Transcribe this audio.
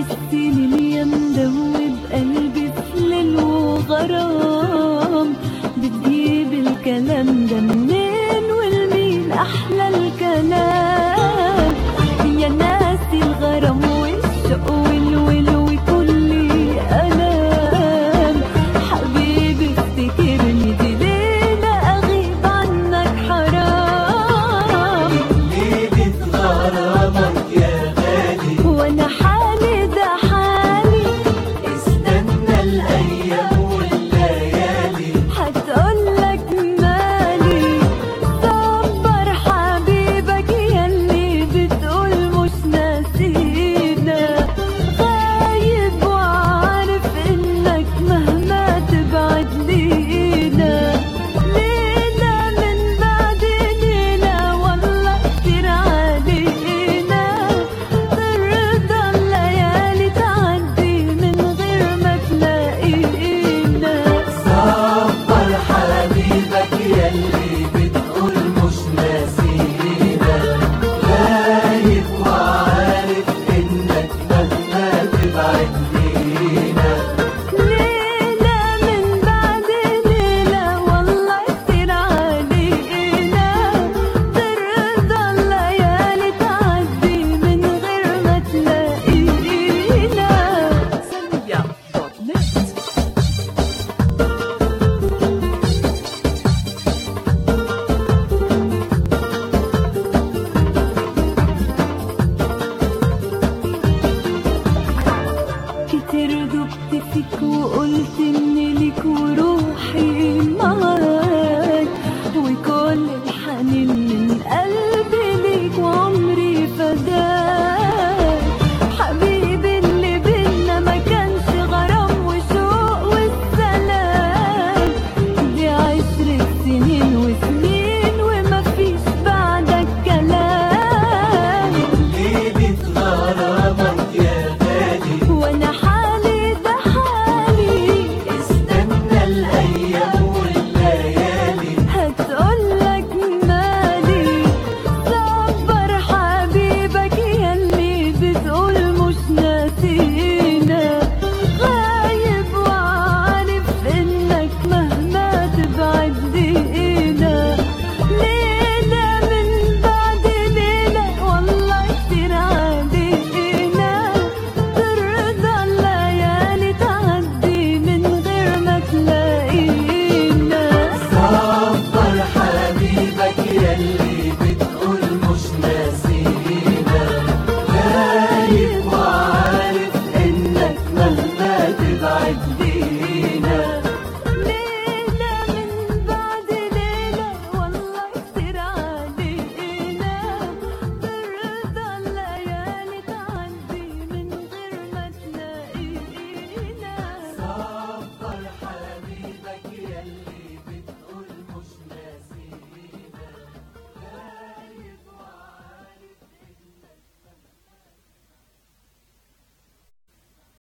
السنين يا مدوب قلبي في ليل وغرام، بتجيب الكلام ده منين والمين أحلى الكلام؟ يا ناسي الغرام والشوق والول وكل ألام، حبيبي افتكرني دي ليلة أغيب عنك حرام. ليلة غرامك يا غالي وأنا حالي ده حالي، استنى الأيام والليالي هتقولك مالي. صبر حبيبك ياللي بتقول مش ناسينا، غايب وعارف إنك مهما تبعد لينا. ليلة من بعد ليلة والله كتير علينا، ترضى الليالي تعدي من غير ما تلاقينا. صبر حبيبك ياللي بتقول مش ناسينا، غايب وعارف إنك مهما تبعد لينا. ليلة من بعد ليلة والله كتير علينا، ترضى الليالي تعدي من غير ما تلاقينا. كتير دبت فيك وقلت إني ليك وروحي معاك، وكل الحنين من قلبي ليك وعمري فداك. حبيبي اللي بينا ما كانش غرام وشوق والسلام، دي 10 سنين وسنين ومفيش بعدك كلام. ليلة غرامك يا غالي وانا حالي ده حالي، استنى الأيام والليالي هتقولك مالي. صبر حبيبك ياللي بتقول مش ناسينا، غايب وعارف إنك مهما تبعد لينا. ليلة من بعد ليلة والله كتير علينا، ترضى الليالي تعدي من غير ما تلاقينا. صبر حبيبك ياللي